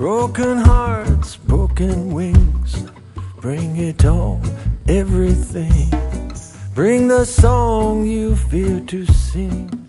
Broken hearts, broken wings, bring it on, everything. Bring the song you fear to sing.